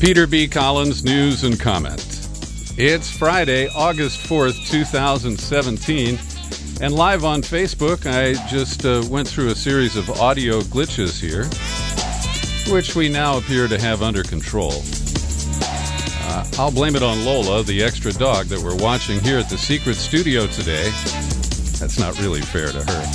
Peter B. Collins, News and Comment. It's Friday, August 4th, 2017, and live on Facebook, I just went through a series of audio glitches here, which we now appear to have under control. I'll blame it on Lola, the extra dog that we're watching here at the secret studio today. That's not really fair to her.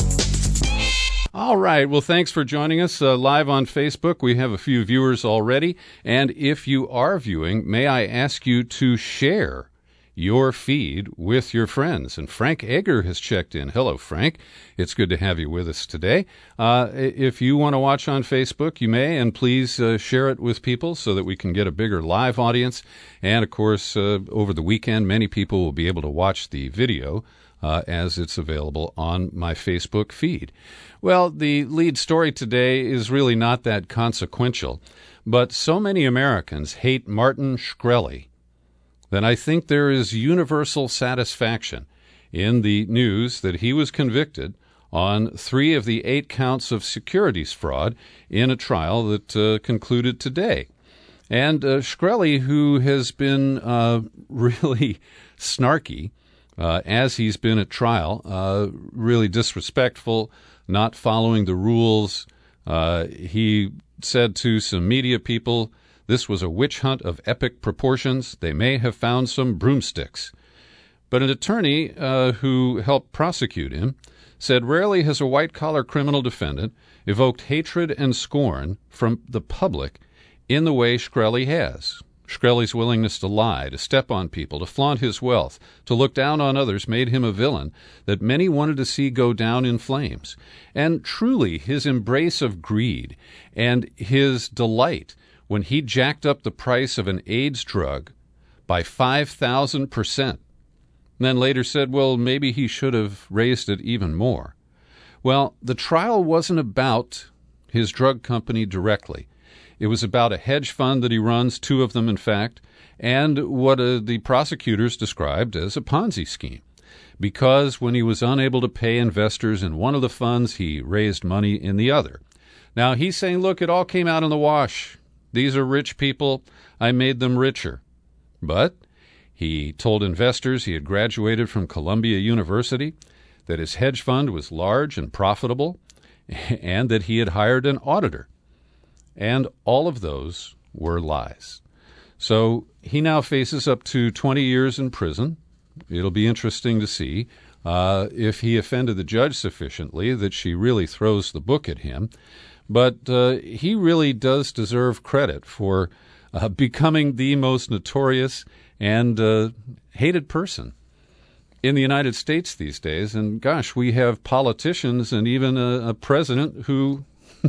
All right. Well, thanks for joining us live on Facebook. We have a few viewers already. And if you are viewing, may I ask you to share your feed with your friends. And Frank Egger has checked in. Hello, Frank. It's good to have you with us today. If you want to watch on Facebook, you may, and please share it with people so that we can get a bigger live audience. And, of course, over the weekend, many people will be able to watch the video as it's available on my Facebook feed. Well, the lead story today is really not that consequential, but so many Americans hate Martin Shkreli that I think there is universal satisfaction in the news that he was convicted on 3 of the 8 counts of securities fraud in a trial that concluded today. And Shkreli, who has been really snarky as he's been at trial, really disrespectful, not following the rules. He said to some media people, this was a witch hunt of epic proportions. They may have found some broomsticks. But an attorney who helped prosecute him said rarely has a white-collar criminal defendant evoked hatred and scorn from the public in the way Shkreli has. Shkreli's willingness to lie, to step on people, to flaunt his wealth, to look down on others made him a villain that many wanted to see go down in flames. And truly, his embrace of greed and his delight when he jacked up the price of an AIDS drug by 5,000%, then later said, well, maybe he should have raised it even more. Well, the trial wasn't about his drug company directly. It was about a hedge fund that he runs, 2 of them, in fact, and what the prosecutors described as a Ponzi scheme. Because when he was unable to pay investors in one of the funds, he raised money in the other. Now, he's saying, look, it all came out in the wash. These are rich people. I made them richer. But he told investors he had graduated from Columbia University, that his hedge fund was large and profitable, and that he had hired an auditor. And all of those were lies. So he now faces up to 20 years in prison. It'll be interesting to see if he offended the judge sufficiently that she really throws the book at him. But he really does deserve credit for becoming the most notorious and hated person in the United States these days. And gosh, we have politicians and even a president who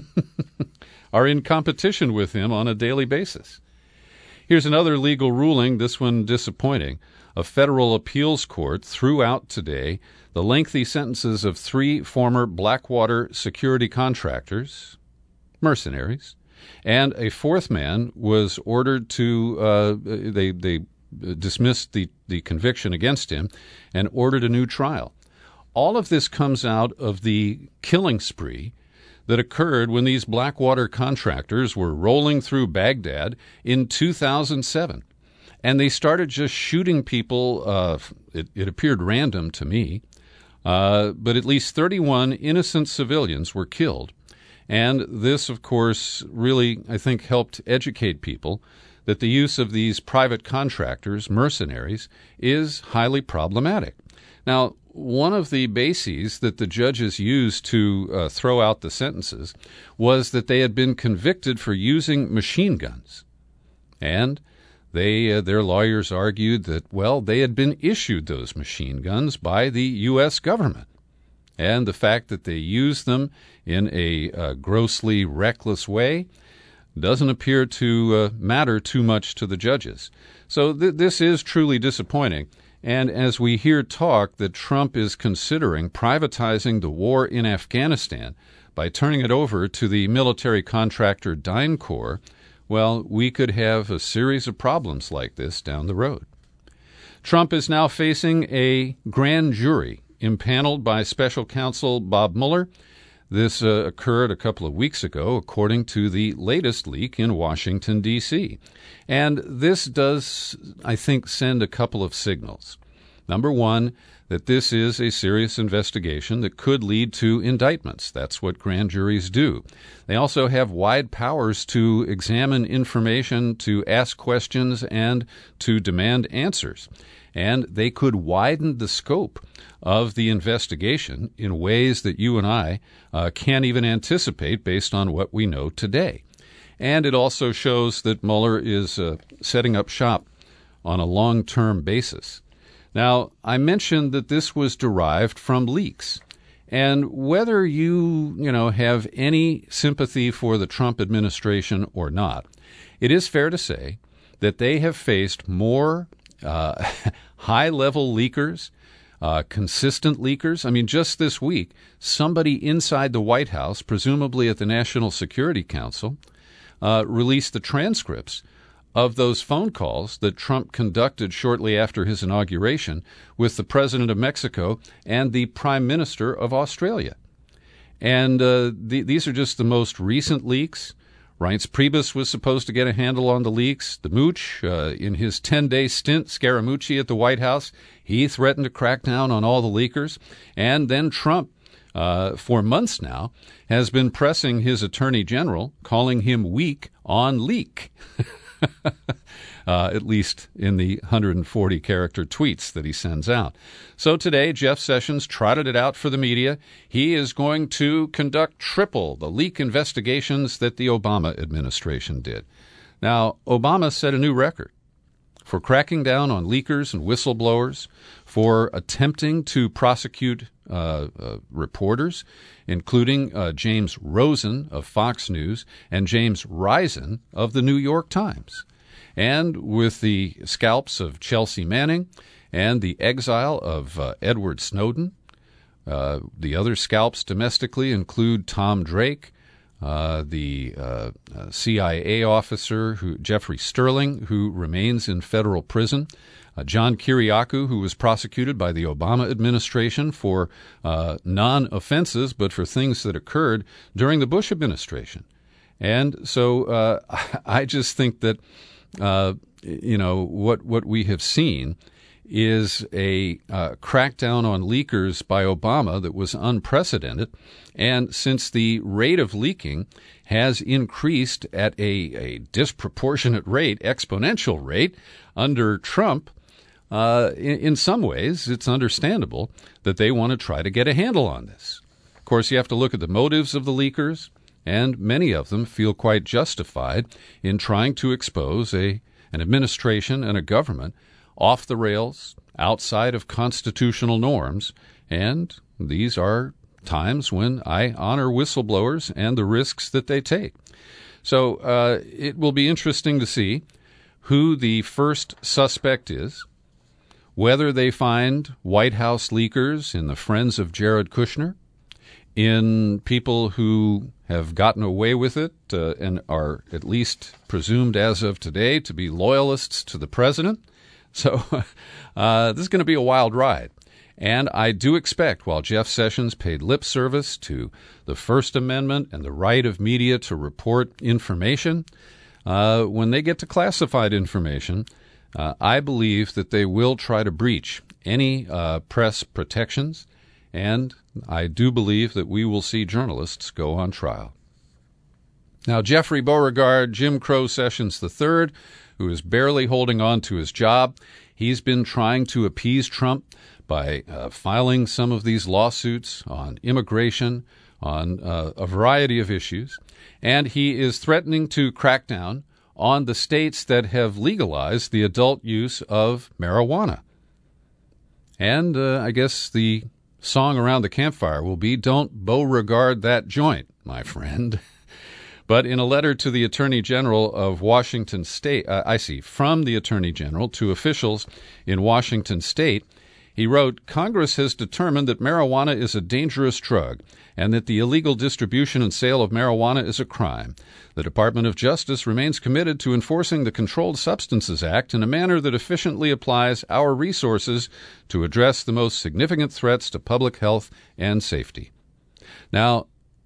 are in competition with him on a daily basis. Here's another legal ruling, this one disappointing. A federal appeals court threw out today the lengthy sentences of 3 former Blackwater security contractors, mercenaries, and a 4th man was ordered to, they dismissed the conviction against him and ordered a new trial. All of this comes out of the killing spree that occurred when these Blackwater contractors were rolling through Baghdad in 2007. And they started just shooting people. It appeared random to me, but at least 31 innocent civilians were killed. And this, of course, really, I think, helped educate people that the use of these private contractors, mercenaries, is highly problematic. Now, one of the bases that the judges used to throw out the sentences was that they had been convicted for using machine guns. And their lawyers argued that, well, they had been issued those machine guns by the U.S. government. And the fact that they used them in a grossly reckless way doesn't appear to matter too much to the judges. So this is truly disappointing. And as we hear talk that Trump is considering privatizing the war in Afghanistan by turning it over to the military contractor DynCorp, well, we could have a series of problems like this down the road. Trump is now facing a grand jury impaneled by special counsel Bob Mueller This occurred a couple of weeks ago, according to the latest leak in Washington, D.C. And this does, I think, send a couple of signals. Number one, that this is a serious investigation that could lead to indictments. That's what grand juries do. They also have wide powers to examine information, to ask questions, and to demand answers. And they could widen the scope of the investigation in ways that you and I can't even anticipate based on what we know today. And it also shows that Mueller is setting up shop on a long-term basis. Now, I mentioned that this was derived from leaks. And whether you have any sympathy for the Trump administration or not, it is fair to say that they have faced more high-level leakers, consistent leakers. I mean, just this week, somebody inside the White House, presumably at the National Security Council, released the transcripts of those phone calls that Trump conducted shortly after his inauguration with the President of Mexico and the Prime Minister of Australia. And these are just the most recent leaks. Reince Priebus was supposed to get a handle on the leaks. The Mooch, in his 10-day stint, Scaramucci at the White House, he threatened to crack down on all the leakers. And then Trump, for months now, has been pressing his attorney general, calling him weak on leak. At least in the 140-character tweets that he sends out. So today, Jeff Sessions trotted it out for the media. He is going to conduct triple the leak investigations that the Obama administration did. Now, Obama set a new record for cracking down on leakers and whistleblowers, for attempting to prosecute reporters, including James Rosen of Fox News and James Risen of the New York Times. And with the scalps of Chelsea Manning and the exile of Edward Snowden, the other scalps domestically include Tom Drake, the CIA officer Jeffrey Sterling, who remains in federal prison, John Kiriakou, who was prosecuted by the Obama administration for non-offenses, but for things that occurred during the Bush administration. And so I just think that what we have seen is a crackdown on leakers by Obama that was unprecedented. And since the rate of leaking has increased at a disproportionate rate, exponential rate, under Trump, in some ways it's understandable that they want to try to get a handle on this. Of course, you have to look at the motives of the leakers, and many of them feel quite justified in trying to expose an administration and a government off the rails, outside of constitutional norms, and these are times when I honor whistleblowers and the risks that they take. So it will be interesting to see who the first suspect is, whether they find White House leakers in the friends of Jared Kushner, in people who have gotten away with it and are at least presumed as of today to be loyalists to the president. So this is going to be a wild ride. And I do expect, while Jeff Sessions paid lip service to the First Amendment and the right of media to report information, when they get to classified information, I believe that they will try to breach any press protections, and I do believe that we will see journalists go on trial. Now, Jeffrey Beauregard, Jim Crow Sessions III, who is barely holding on to his job, he's been trying to appease Trump by filing some of these lawsuits on immigration, on a variety of issues, and he is threatening to crack down on the states that have legalized the adult use of marijuana. And I guess the song around the campfire will be, "Don't Beauregard that joint, my friend." But in a letter to the Attorney General of Washington State, from the Attorney General to officials in Washington State, he wrote, "Congress has determined that marijuana is a dangerous drug and that the illegal distribution and sale of marijuana is a crime. The Department of Justice remains committed to enforcing the Controlled Substances Act in a manner that efficiently applies our resources to address the most significant threats to public health and safety." Now,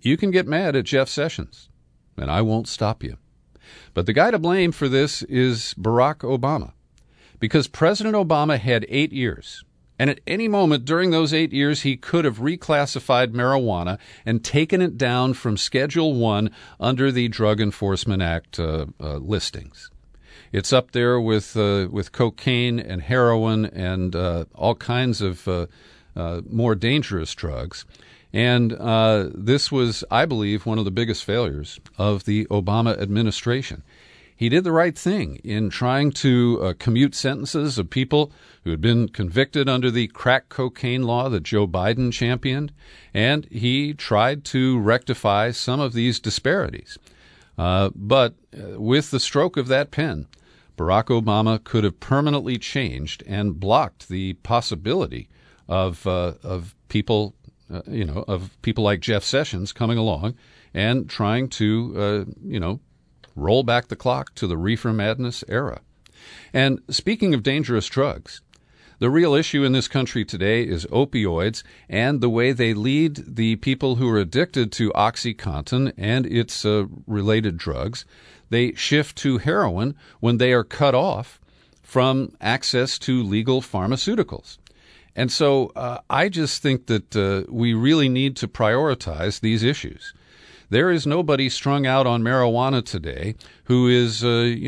you can get mad at Jeff Sessions, and I won't stop you. But the guy to blame for this is Barack Obama, because President Obama had 8 years, and at any moment during those 8 years, he could have reclassified marijuana and taken it down from Schedule 1 under the Drug Enforcement Act listings. It's up there with cocaine and heroin and all kinds of more dangerous drugs. And this was, I believe, one of the biggest failures of the Obama administration. He did the right thing in trying to commute sentences of people who had been convicted under the crack cocaine law that Joe Biden championed, and he tried to rectify some of these disparities. But with the stroke of that pen, Barack Obama could have permanently changed and blocked the possibility of people, of people like Jeff Sessions coming along and trying to, roll back the clock to the reefer madness era. And speaking of dangerous drugs, the real issue in this country today is opioids and the way they lead the people who are addicted to OxyContin and its related drugs. They shift to heroin when they are cut off from access to legal pharmaceuticals. And so I just think that we really need to prioritize these issues. There is nobody strung out on marijuana today who is,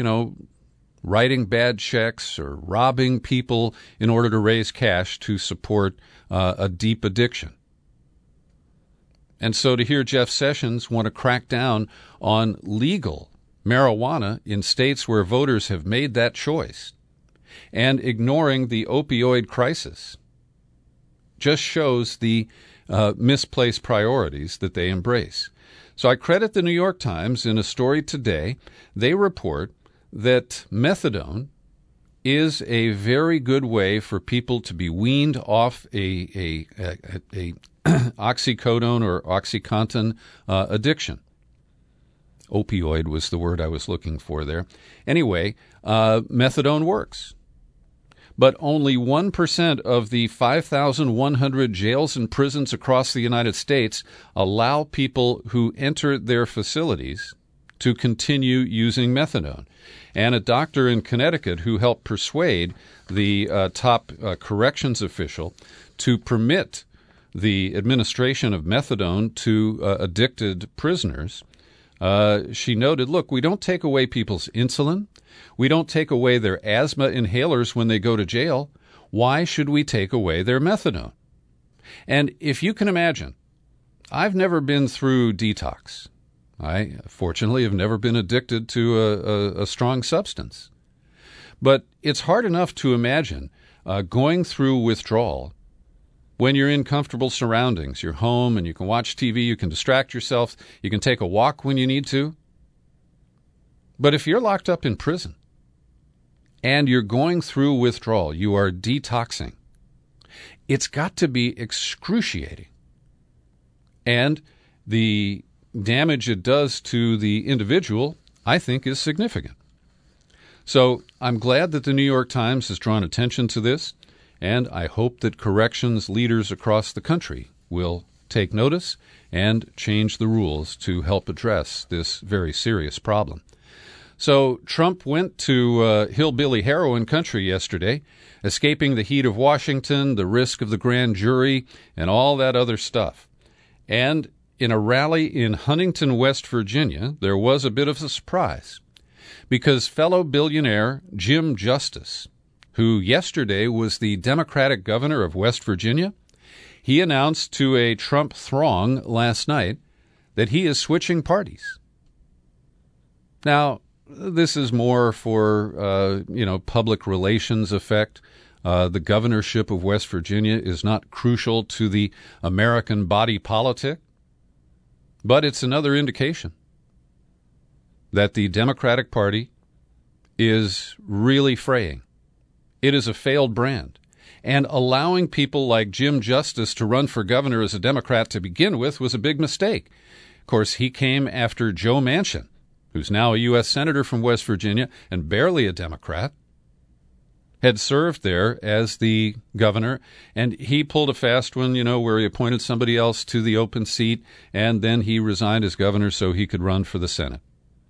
writing bad checks or robbing people in order to raise cash to support a deep addiction. And so to hear Jeff Sessions want to crack down on legal marijuana in states where voters have made that choice and ignoring the opioid crisis just shows the misplaced priorities that they embrace. So I credit the New York Times in a story today. They report that methadone is a very good way for people to be weaned off a oxycodone or OxyContin addiction. Opioid was the word I was looking for there. Anyway, methadone works. But only 1% of the 5,100 jails and prisons across the United States allow people who enter their facilities to continue using methadone. And a doctor in Connecticut who helped persuade the top corrections official to permit the administration of methadone to addicted prisoners, she noted, look, we don't take away people's insulin. We don't take away their asthma inhalers when they go to jail. Why should we take away their methadone? And if you can imagine, I've never been through detox. I, fortunately, have never been addicted to a strong substance. But it's hard enough to imagine going through withdrawal when you're in comfortable surroundings. You're home and you can watch TV, you can distract yourself, you can take a walk when you need to. But if you're locked up in prison and you're going through withdrawal, you are detoxing, it's got to be excruciating. And the damage it does to the individual, I think, is significant. So I'm glad that the New York Times has drawn attention to this, and I hope that corrections leaders across the country will take notice and change the rules to help address this very serious problem. So Trump went to hillbilly heroin country yesterday, escaping the heat of Washington, the risk of the grand jury, and all that other stuff. And in a rally in Huntington, West Virginia, there was a bit of a surprise, because fellow billionaire Jim Justice, who yesterday was the Democratic governor of West Virginia, he announced to a Trump throng last night that he is switching parties. Now, this is more for, public relations effect. The governorship of West Virginia is not crucial to the American body politic, but it's another indication that the Democratic Party is really fraying. It is a failed brand. And allowing people like Jim Justice to run for governor as a Democrat to begin with was a big mistake. Of course, he came after Joe Manchin, who's now a U.S. Senator from West Virginia and barely a Democrat. had served there as the governor, and he pulled a fast one, where he appointed somebody else to the open seat, and then he resigned as governor so he could run for the Senate.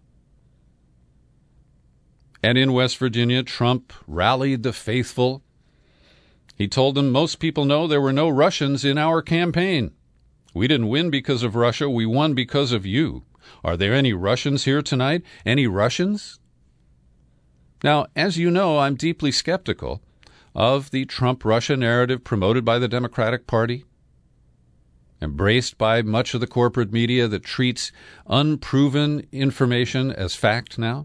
And in West Virginia, Trump rallied the faithful. He told them, most people know there were no Russians in our campaign. We didn't win because of Russia. We won because of you. Are there any Russians here tonight? Any Russians? Now, as you know, I'm deeply skeptical of the Trump-Russia narrative promoted by the Democratic Party, embraced by much of the corporate media that treats unproven information as fact now.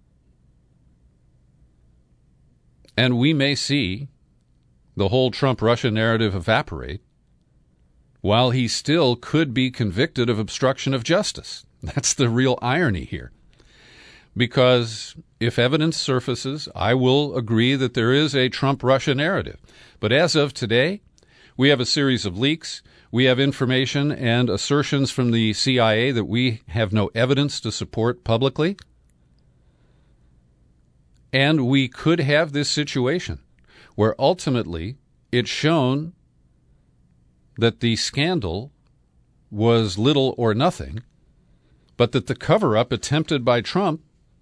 And we may see the whole Trump-Russia narrative evaporate while he still could be convicted of obstruction of justice. That's the real irony here. Because if evidence surfaces, I will agree that there is a Trump-Russia narrative. But as of today, we have a series of leaks. We have information and assertions from the CIA that we have no evidence to support publicly. And we could have this situation where ultimately it's shown that the scandal was little or nothing, but that the cover-up attempted by Trump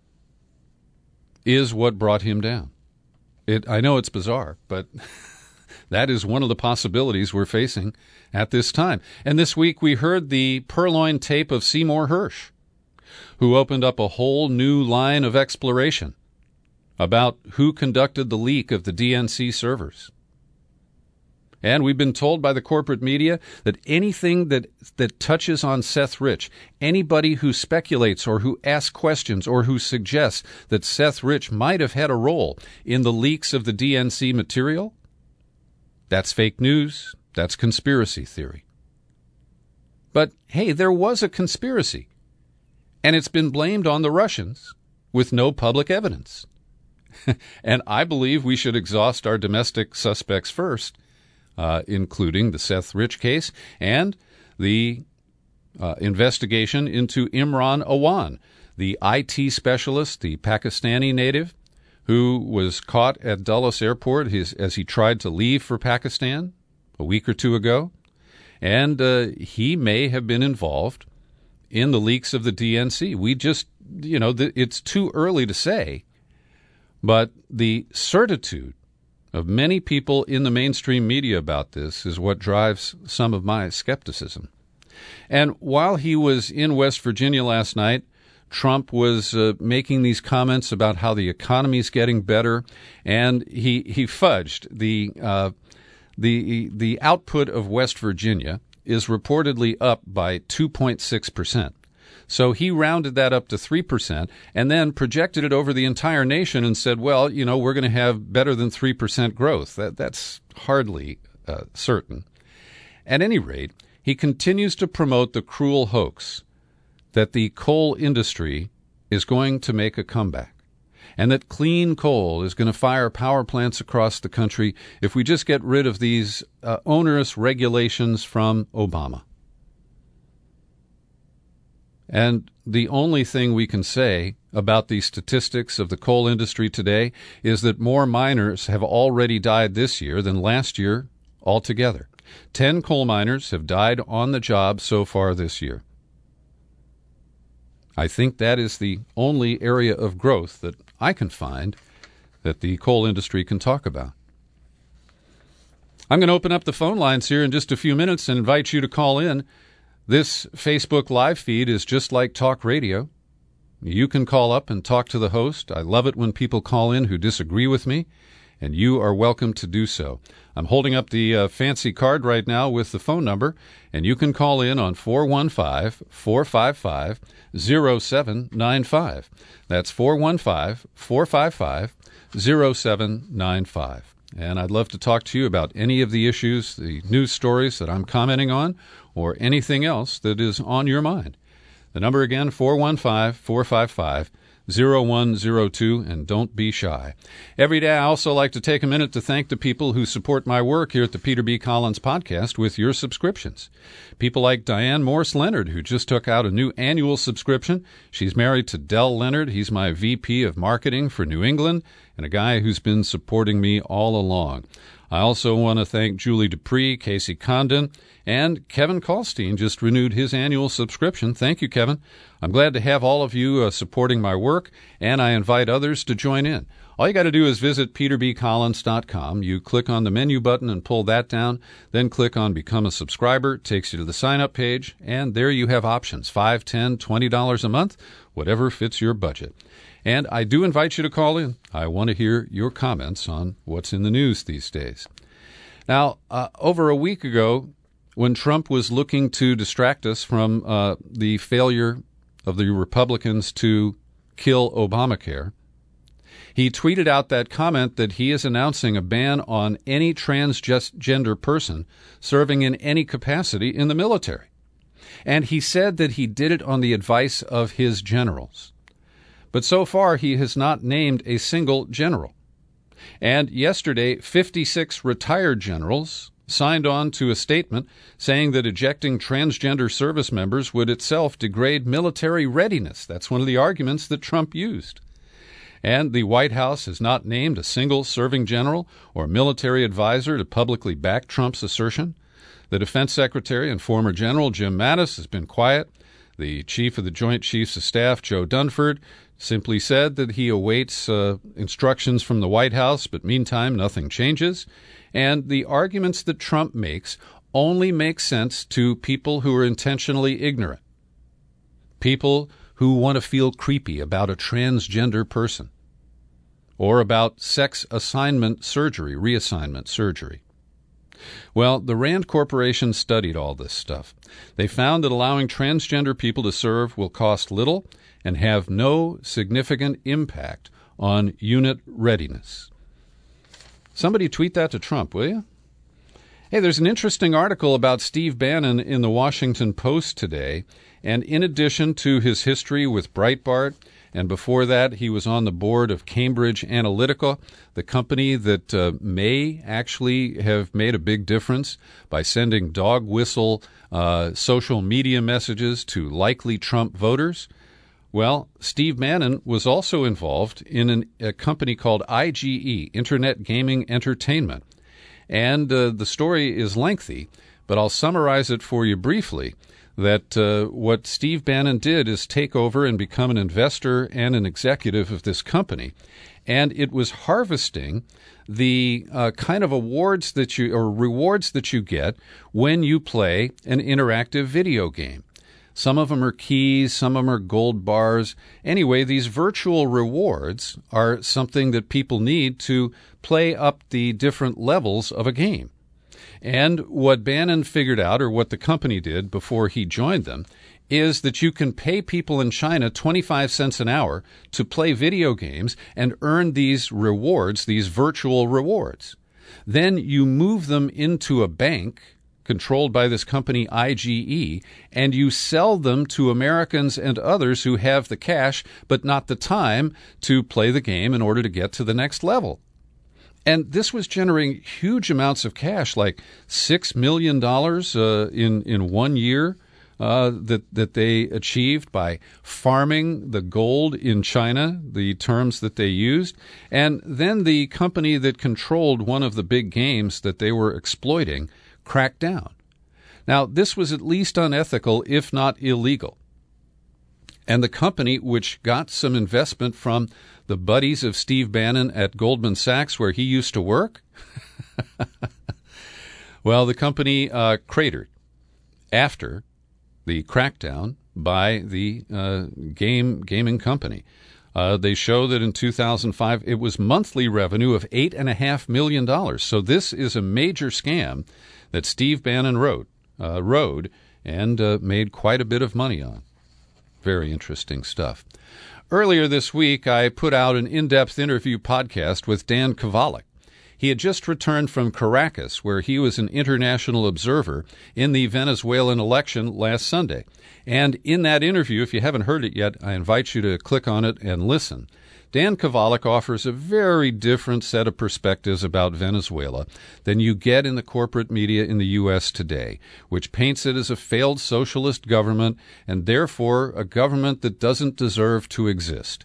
is what brought him down. I know it's bizarre, but that is one of the possibilities we're facing at this time. And this week we heard the purloined tape of Seymour Hersh, who opened up a whole new line of exploration about who conducted the leak of the DNC servers. And we've been told by the corporate media that anything that touches on Seth Rich, anybody who speculates or who asks questions or who suggests that Seth Rich might have had a role in the leaks of the DNC material, that's fake news, that's conspiracy theory. But, hey, there was a conspiracy, and it's been blamed on the Russians with no public evidence. And I believe we should exhaust our domestic suspects first, including the Seth Rich case and the investigation into Imran Awan, the IT specialist, the Pakistani native, who was caught at Dulles Airport as he tried to leave for Pakistan a week or two ago. And he may have been involved in the leaks of the DNC. We just, it's too early to say. But the certitude of many people in the mainstream media about this is what drives some of my skepticism. And while he was in West Virginia last night, Trump was making these comments about how the economy is getting better, and he fudged the output of West Virginia is reportedly up by 2.6%. So he rounded that up to 3% and then projected it over the entire nation and said, well, we're going to have better than 3% growth. That's hardly certain. At any rate, he continues to promote the cruel hoax that the coal industry is going to make a comeback and that clean coal is going to fire power plants across the country if we just get rid of these onerous regulations from Obama. And the only thing we can say about the statistics of the coal industry today is that more miners have already died this year than last year altogether. 10 coal miners have died on the job so far this year. I think that is the only area of growth that I can find that the coal industry can talk about. I'm going to open up the phone lines here in just a few minutes and invite you to call in. This Facebook Live feed is just like talk radio. You can call up and talk to the host. I love it when people call in who disagree with me, and you are welcome to do so. I'm holding up the fancy card right now with the phone number, and you can call in on 415-455-0795. That's 415-455-0795. And I'd love to talk to you about any of the issues, the news stories that I'm commenting on, or anything else that is on your mind. The number again, 415-455-0102, and don't be shy. Every day I also like to take a minute to thank the people who support my work here at the Peter B. Collins Podcast with your subscriptions. People like Diane Morse Leonard, who just took out a new annual subscription. She's married to Del Leonard. He's my VP of Marketing for New England, and a guy who's been supporting me all along. I also want to thank Julie Dupree, Casey Condon, and Kevin Kalstein just renewed his annual subscription. Thank you, Kevin. I'm glad to have all of you supporting my work, and I invite others to join in. All you got to do is visit peterbcollins.com. You click on the menu button and pull that down, then click on Become a Subscriber. It takes you to the sign-up page, and there you have options, $5, $10, $20 a month, whatever fits your budget. And I do invite you to call in. I want to hear your comments on what's in the news these days. Now, over a week ago, when Trump was looking to distract us from the failure of the Republicans to kill Obamacare, he tweeted out that comment that he is announcing a ban on any transgender person serving in any capacity in the military. And he said that he did it on the advice of his generals. But so far, he has not named a single general. And yesterday, 56 retired generals signed on to a statement saying that ejecting transgender service members would itself degrade military readiness. That's one of the arguments that Trump used. And the White House has not named a single serving general or military advisor to publicly back Trump's assertion. The Defense Secretary and former General Jim Mattis has been quiet. The Chief of the Joint Chiefs of Staff, Joe Dunford, simply said that he awaits instructions from the White House, but meantime, nothing changes. And the arguments that Trump makes only make sense to people who are intentionally ignorant, people who want to feel creepy about a transgender person or about sex assignment surgery, reassignment surgery. Well, the Rand Corporation studied all this stuff. They found that allowing transgender people to serve will cost little and have no significant impact on unit readiness. Somebody tweet that to Trump, will you? Hey, there's an interesting article about Steve Bannon in the Washington Post today, and in addition to his history with Breitbart, and before that he was on the board of Cambridge Analytica, the company that may actually have made a big difference by sending dog whistle social media messages to likely Trump voters. Well, Steve Bannon was also involved in a company called IGE, Internet Gaming Entertainment. And the story is lengthy, but I'll summarize it for you briefly, that what Steve Bannon did is take over and become an investor and an executive of this company. And it was harvesting the kind of rewards that you get when you play an interactive video game. Some of them are keys, some of them are gold bars. Anyway, these virtual rewards are something that people need to play up the different levels of a game. And what Bannon figured out, or what the company did before he joined them, is that you can pay people in China 25 cents an hour to play video games and earn these rewards, these virtual rewards. Then you move them into a bank controlled by this company IGE, and you sell them to Americans and others who have the cash but not the time to play the game in order to get to the next level. And this was generating huge amounts of cash, like $6 million in 1 year that they achieved by farming the gold in China, the terms that they used. And then the company that controlled one of the big games that they were exploiting cracked down. Now, this was at least unethical, if not illegal. And the company, which got some investment from the buddies of Steve Bannon at Goldman Sachs, where he used to work, well, the company cratered after the crackdown by the gaming company. They show that in 2005, it was monthly revenue of $8.5 million. So this is a major scam that Steve Bannon rode and made quite a bit of money on. Very interesting stuff. Earlier this week, I put out an in-depth interview podcast with Dan Kovalik. He had just returned from Caracas, where he was an international observer in the Venezuelan election last Sunday. And in that interview, if you haven't heard it yet, I invite you to click on it and listen. Dan Kovalik offers a very different set of perspectives about Venezuela than you get in the corporate media in the U.S. today, which paints it as a failed socialist government and therefore a government that doesn't deserve to exist.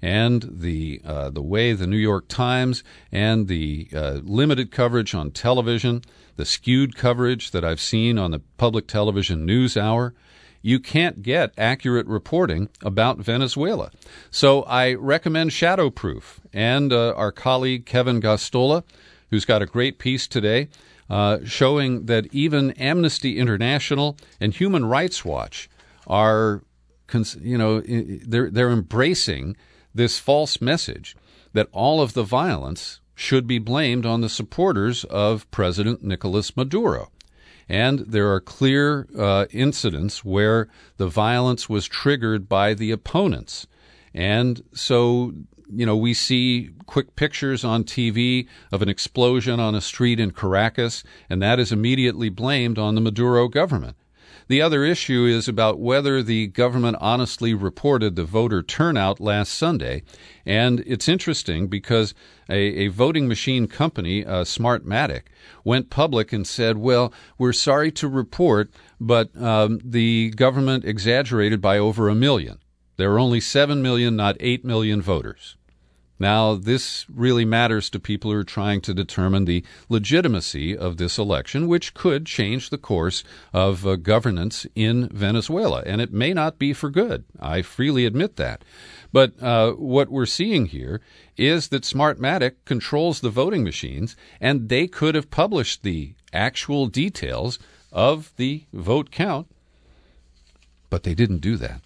and the way the New York Times and the limited coverage on television, the skewed coverage that I've seen on the public television news hour, you can't get accurate reporting about Venezuela. So I recommend Shadowproof and our colleague Kevin Gosztola, who's got a great piece today showing that even Amnesty International and Human Rights Watch are, they're embracing this false message that all of the violence should be blamed on the supporters of President Nicolas Maduro. And there are clear incidents where the violence was triggered by the opponents. And so, we see quick pictures on TV of an explosion on a street in Caracas, and that is immediately blamed on the Maduro government. The other issue is about whether the government honestly reported the voter turnout last Sunday. And it's interesting because a voting machine company, Smartmatic, went public and said, well, we're sorry to report, but the government exaggerated by over 1 million. There are only 7 million, not 8 million voters. Now, this really matters to people who are trying to determine the legitimacy of this election, which could change the course of governance in Venezuela. And it may not be for good. I freely admit that. But what we're seeing here is that Smartmatic controls the voting machines, and they could have published the actual details of the vote count, but they didn't do that.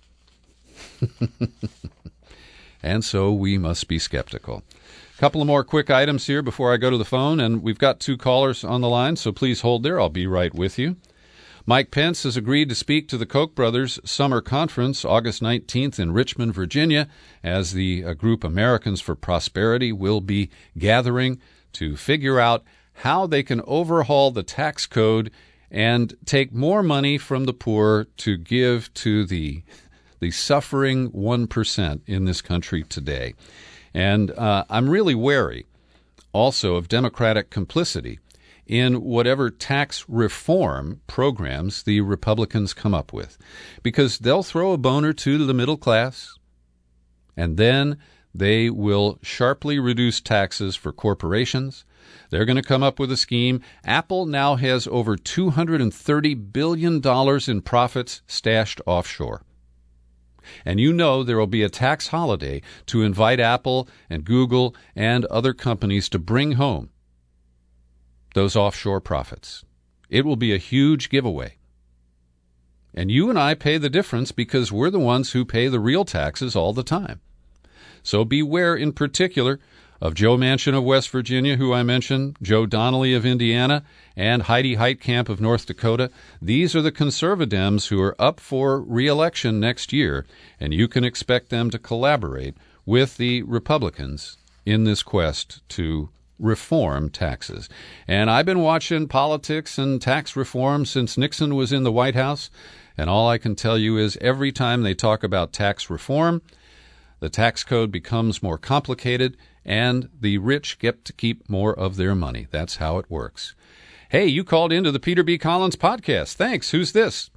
And so we must be skeptical. A couple of more quick items here before I go to the phone, and we've got 2 callers on the line, so please hold there. I'll be right with you. Mike Pence has agreed to speak to the Koch brothers' summer conference August 19th in Richmond, Virginia, as the group Americans for Prosperity will be gathering to figure out how they can overhaul the tax code and take more money from the poor to give to the suffering 1% in this country today. And I'm really wary also of Democratic complicity in whatever tax reform programs the Republicans come up with, because they'll throw a bone or two to the middle class, and then they will sharply reduce taxes for corporations. They're going to come up with a scheme. Apple now has over $230 billion in profits stashed offshore. And there will be a tax holiday to invite Apple and Google and other companies to bring home those offshore profits. It will be a huge giveaway. And you and I pay the difference because we're the ones who pay the real taxes all the time. So beware in particular of Joe Manchin of West Virginia, who I mentioned, Joe Donnelly of Indiana, and Heidi Heitkamp of North Dakota. These are the conservadems who are up for re-election next year, and you can expect them to collaborate with the Republicans in this quest to reform taxes. And I've been watching politics and tax reform since Nixon was in the White House, and all I can tell you is every time they talk about tax reform, the tax code becomes more complicated, and the rich get to keep more of their money. That's how it works. Hey, you called into the Peter B. Collins podcast. Thanks. Who's this?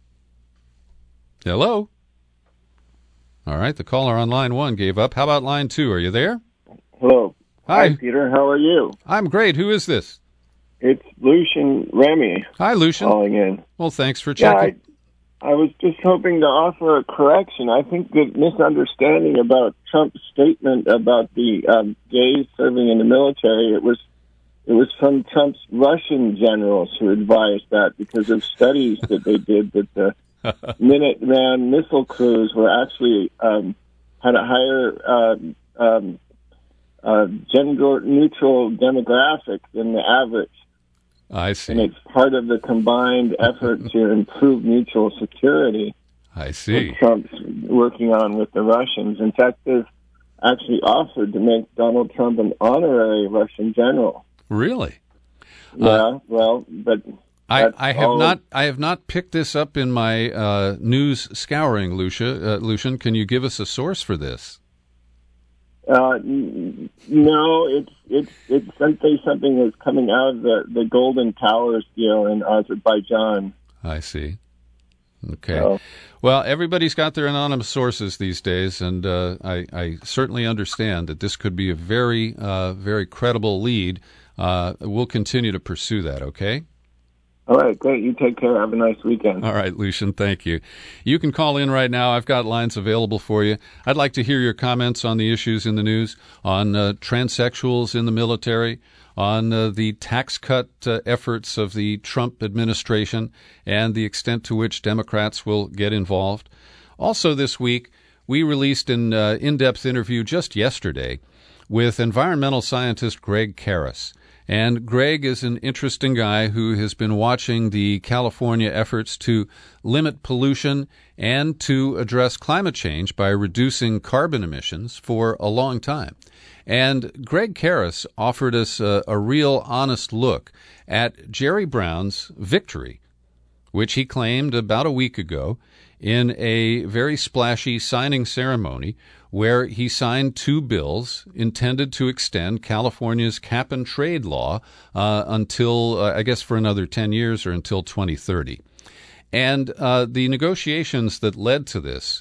Hello? All right, the caller on line 1 gave up. How about line 2? Are you there? Hello. Hi, Peter. How are you? I'm great. Who is this? It's Lucian Remy. Hi, Lucian. Calling in. Well, thanks for checking. I was just hoping to offer a correction. I think the misunderstanding about Trump's statement about the gays serving in the military, it was from Trump's Russian generals who advised that because of studies that they did that the Minuteman missile crews were actually had a higher gender-neutral demographic than the average. I see. And it's part of the combined effort to improve mutual security. I see. That Trump's working on with the Russians. In fact, they've actually offered to make Donald Trump an honorary Russian general. Really? Yeah. Well, but I have not picked this up in my news scouring, Lucian. Can you give us a source for this? No, it's something that's coming out of the Golden Towers deal in Azerbaijan. I see. Okay. So, Well, everybody's got their anonymous sources these days, and I certainly understand that this could be a very, very credible lead. We'll continue to pursue that, okay? all right, great. You take care. Have a nice weekend. All right, Lucian, thank you. You can call in right now. I've got lines available for you. I'd like to hear your comments on the issues in the news, on transsexuals in the military, on the tax cut efforts of the Trump administration, and the extent to which Democrats will get involved. Also this week, we released an in-depth interview just yesterday with environmental scientist Greg Karras. And Greg is an interesting guy who has been watching the California efforts to limit pollution and to address climate change by reducing carbon emissions for a long time. And Greg Karras offered us a real honest look at Jerry Brown's victory, which he claimed about a week ago in a very splashy signing ceremony where he signed two bills intended to extend California's cap-and-trade law until, I guess, for another 10 years or until 2030. And the negotiations that led to this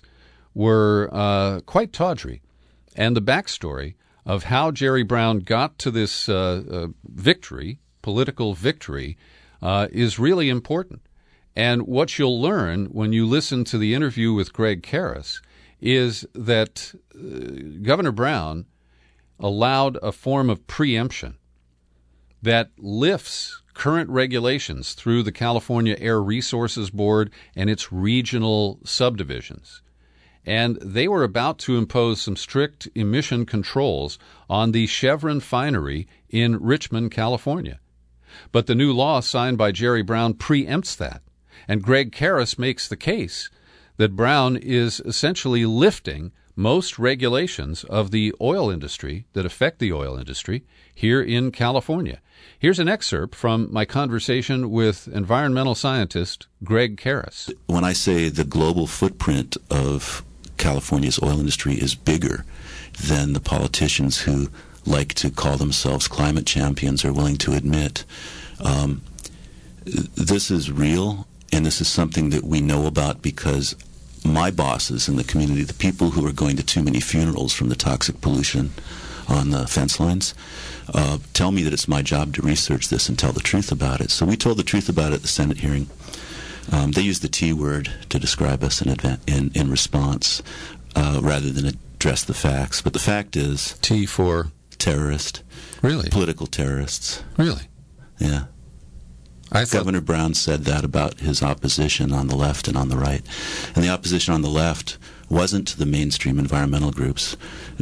were quite tawdry. And the backstory of how Jerry Brown got to this victory, political victory, is really important. And what you'll learn when you listen to the interview with Greg Karras is that Governor Brown allowed a form of preemption that lifts current regulations through the California Air Resources Board and its regional subdivisions. And they were about to impose some strict emission controls on the Chevron finery in Richmond, California. But the new law signed by Jerry Brown preempts that. And Greg Karras makes the case that Brown is essentially lifting most regulations of the oil industry that affect the oil industry here in California. Here's an excerpt from my conversation with environmental scientist Greg Karras. When I say the global footprint of California's oil industry is bigger than the politicians who like to call themselves climate champions are willing to admit, this is real. And this is something that we know about because my bosses in the community, the people who are going to too many funerals from the toxic pollution on the fence lines, tell me that it's my job to research this and tell the truth about it. So we told the truth about it at the Senate hearing. They used the T word to describe us in response rather than address the facts. But the fact is... T for? Terrorist. Really? Political terrorists. Really? Yeah. Governor Brown said that about his opposition on the left and on the right. And the opposition on the left wasn't to the mainstream environmental groups.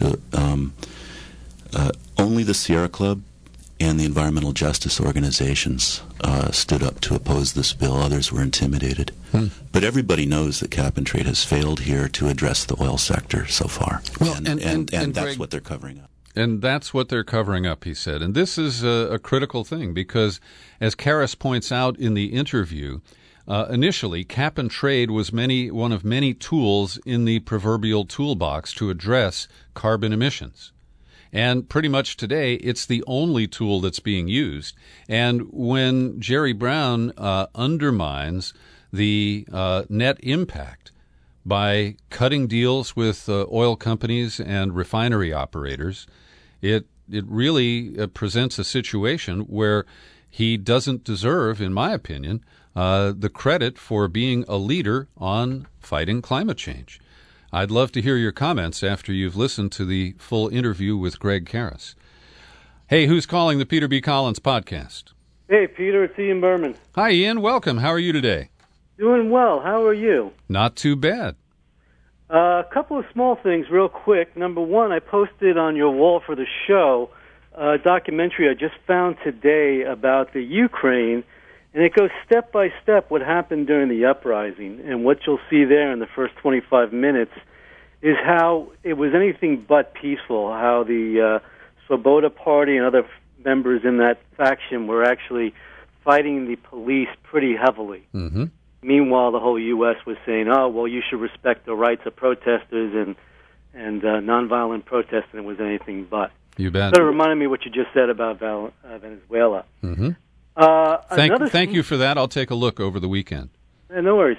Only the Sierra Club and the environmental justice organizations stood up to oppose this bill. Others were intimidated. But everybody knows that cap-and-trade has failed here to address the oil sector so far. Well, and that's Greg, what they're covering up. And that's what they're covering up, he said. And this is a critical thing because, as Karras points out in the interview, initially cap-and-trade was one of many tools in the proverbial toolbox to address carbon emissions. And pretty much today, it's the only tool that's being used. And when Jerry Brown undermines the net impact by cutting deals with oil companies and refinery operators, it really presents a situation where he doesn't deserve, in my opinion, the credit for being a leader on fighting climate change. I'd love to hear your comments after you've listened to the full interview with Greg Karras. Hey, who's calling the Peter B. Collins podcast? Hey, Peter, it's Ian Berman. Hi, Ian. Welcome. How are you today? Doing well. How are you? Not too bad. A couple of small things real quick. Number one, I posted on your wall for the show a documentary I just found today about the Ukraine, and it goes step by step what happened during the uprising. And what you'll see there in the first 25 minutes is how it was anything but peaceful, how the Swoboda Party and other members in that faction were actually fighting the police pretty heavily. Mm-hmm. Meanwhile, the whole U.S. was saying, oh, well, you should respect the rights of protesters and nonviolent protest, and it was anything but. You bet. Sort of reminded me what you just said about Venezuela. Mm-hmm. Thank you for that. I'll take a look over the weekend. No worries.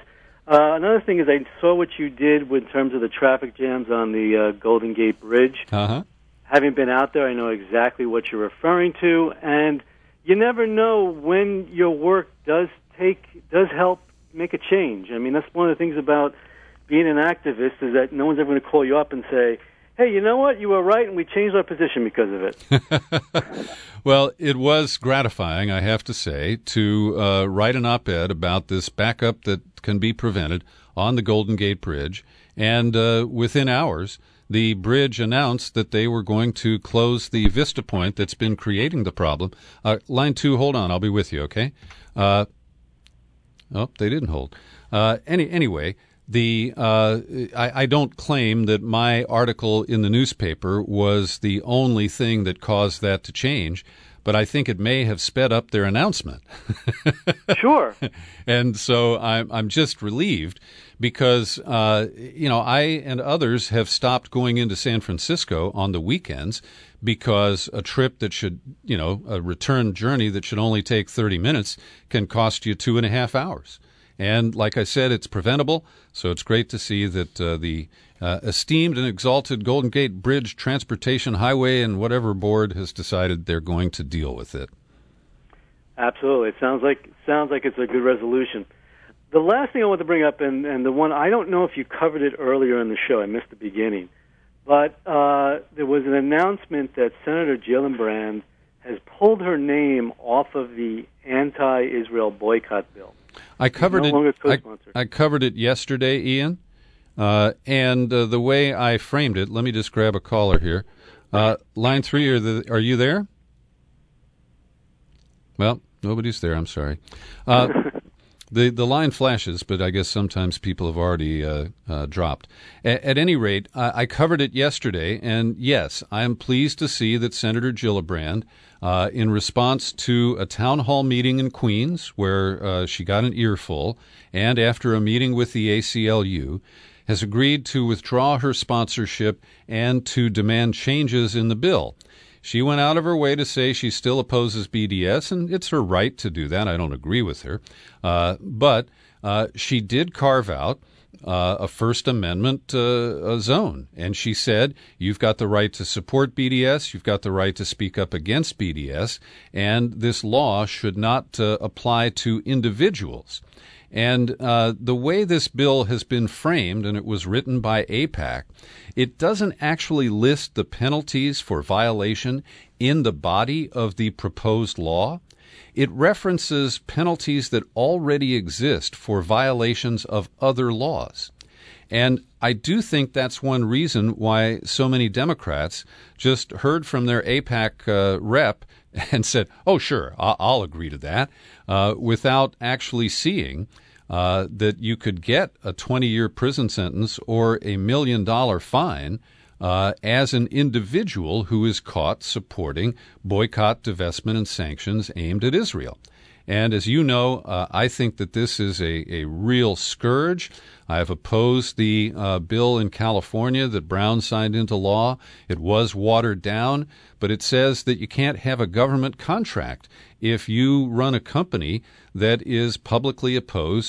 Another thing is I saw what you did in terms of the traffic jams on the Golden Gate Bridge. Uh-huh. Having been out there, I know exactly what you're referring to, and you never know when your work does help make a change. I mean, that's one of the things about being an activist is that no one's ever going to call you up and say, hey, you know what, you were right, and we changed our position because of it. Well, it was gratifying, I have to say, to write an op-ed about this backup that can be prevented on the Golden Gate Bridge, and within hours, the bridge announced that they were going to close the Vista Point that's been creating the problem. Line 2, hold on, I'll be with you, okay? Oh, they didn't hold. Anyway, I don't claim that my article in the newspaper was the only thing that caused that to change, but I think it may have sped up their announcement. Sure. And so I'm just relieved because, I and others have stopped going into San Francisco on the weekends because a trip that should, a return journey that should only take 30 minutes can cost you 2.5 hours. And like I said, it's preventable, so it's great to see that the esteemed and exalted Golden Gate Bridge Transportation Highway and whatever board has decided they're going to deal with it. Absolutely. It sounds like it's a good resolution. The last thing I want to bring up, and the one, I don't know if you covered it earlier in the show, I missed the beginning, but there was an announcement that Senator Gillibrand has pulled her name off of the anti-Israel boycott bill. I covered I covered it yesterday, Ian, and the way I framed it. Let me just grab a caller here. Line 3, are you there? Well, nobody's there. I'm sorry. The line flashes, but I guess sometimes people have already dropped. At any rate, I covered it yesterday, and yes, I am pleased to see that Senator Gillibrand, in response to a town hall meeting in Queens where she got an earful, and after a meeting with the ACLU, has agreed to withdraw her sponsorship and to demand changes in the bill. She went out of her way to say she still opposes BDS, and it's her right to do that. I don't agree with her. But she did carve out a First Amendment zone. And she said, you've got the right to support BDS, you've got the right to speak up against BDS, and this law should not apply to individuals. And the way this bill has been framed, and it was written by AIPAC, it doesn't actually list the penalties for violation in the body of the proposed law. It references penalties that already exist for violations of other laws. And I do think that's one reason why so many Democrats just heard from their AIPAC rep and said, oh, sure, I'll agree to that, without actually seeing that you could get a 20-year prison sentence or $1 million fine as an individual who is caught supporting boycott, divestment, and sanctions aimed at Israel. And as you know, I think that this is a real scourge. I have opposed the bill in California that Brown signed into law. It was watered down, but it says that you can't have a government contract if you run a company that is publicly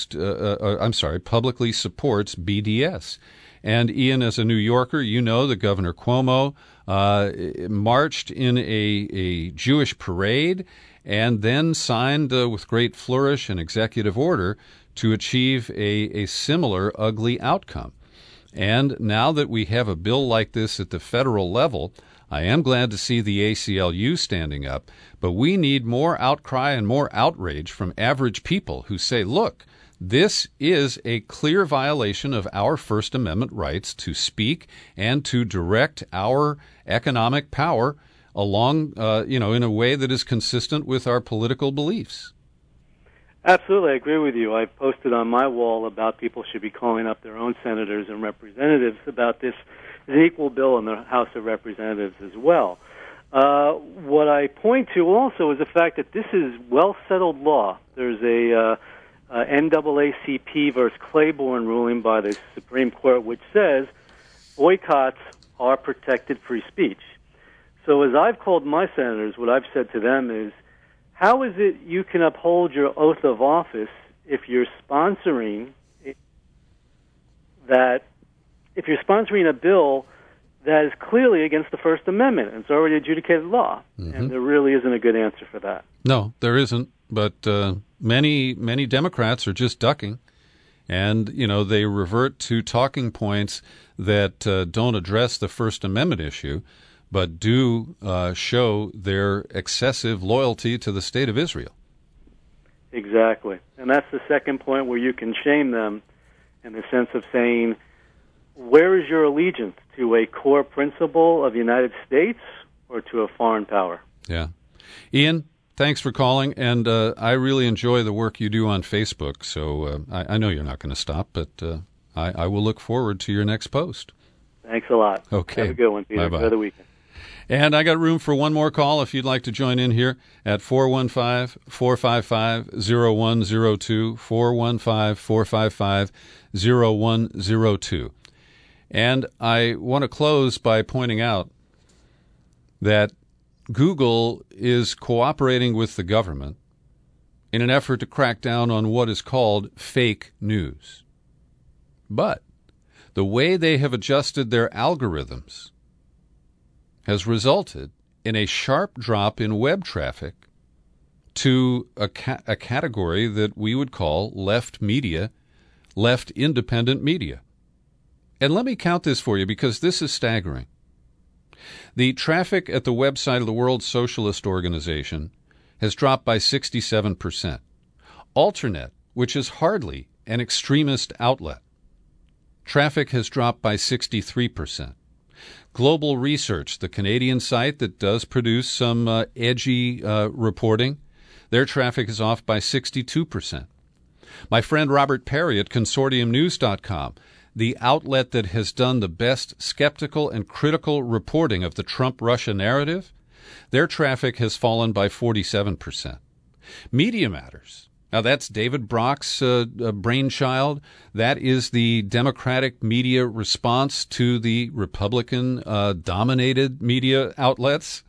publicly supports BDS. And Ian, as a New Yorker, you know that Governor Cuomo marched in a Jewish parade and then signed with great flourish an executive order to achieve a similar ugly outcome. And now that we have a bill like this at the federal level, I am glad to see the ACLU standing up, but we need more outcry and more outrage from average people who say, look, this is a clear violation of our First Amendment rights to speak and to direct our economic power along, in a way that is consistent with our political beliefs. Absolutely, I agree with you. I posted on my wall about people should be calling up their own senators and representatives about this. There's an equal bill in the House of Representatives as well. What I point to also is the fact that this is well-settled law. There's a NAACP versus Claiborne ruling by the Supreme Court which says boycotts are protected free speech. So as I've called my senators, what I've said to them is, how is it you can uphold your oath of office if you're sponsoring that if you're sponsoring a bill that is clearly against the First Amendment, and it's already adjudicated law, and there really isn't a good answer for that. No, there isn't, but many Democrats are just ducking, and, they revert to talking points that don't address the First Amendment issue, but do show their excessive loyalty to the State of Israel. Exactly. And that's the second point where you can shame them in the sense of saying, where is your allegiance, to a core principle of the United States or to a foreign power? Yeah. Ian, thanks for calling, and I really enjoy the work you do on Facebook, so I know you're not going to stop, but I will look forward to your next post. Thanks a lot. Okay. Have a good one, Peter. Bye-bye. Enjoy the weekend. And I got room for one more call if you'd like to join in here at 415-455-0102, 415-455-0102. And I want to close by pointing out that Google is cooperating with the government in an effort to crack down on what is called fake news. But the way they have adjusted their algorithms has resulted in a sharp drop in web traffic to a category that we would call left media, left independent media. And let me count this for you because this is staggering. The traffic at the website of the World Socialist Organization has dropped by 67%. Alternet, which is hardly an extremist outlet, traffic has dropped by 63%. Global Research, the Canadian site that does produce some edgy reporting, their traffic is off by 62%. My friend Robert Perry at ConsortiumNews.com, the outlet that has done the best skeptical and critical reporting of the Trump-Russia narrative, their traffic has fallen by 47%. Media Matters. Now, that's David Brock's brainchild. That is the Democratic media response to the Republican-dominated media outlets.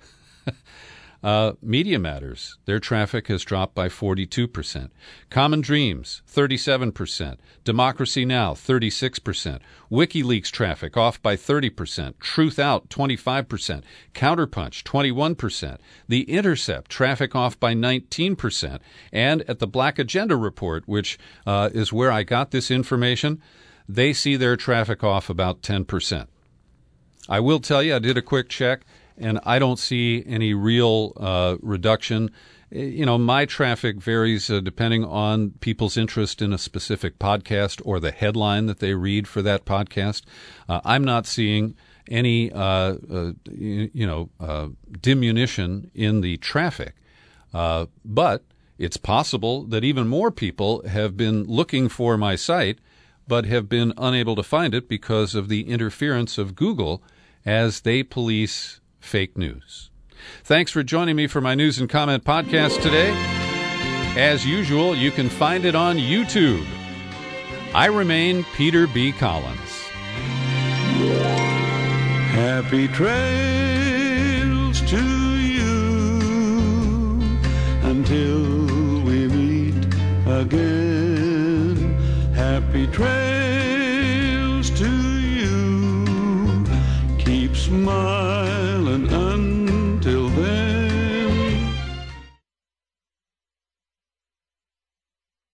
Media Matters, their traffic has dropped by 42%. Common Dreams, 37%. Democracy Now!, 36%. WikiLeaks traffic off by 30%. Truth Out, 25%. Counterpunch, 21%. The Intercept traffic off by 19%. And at the Black Agenda Report, which is where I got this information, they see their traffic off about 10%. I will tell you, I did a quick check, and I don't see any real reduction. My traffic varies depending on people's interest in a specific podcast or the headline that they read for that podcast. I'm not seeing any, diminution in the traffic. But it's possible that even more people have been looking for my site but have been unable to find it because of the interference of Google as they police fake news. Thanks for joining me for my News and Comment podcast today. As usual, you can find it on YouTube. I remain Peter B. Collins. Happy trail.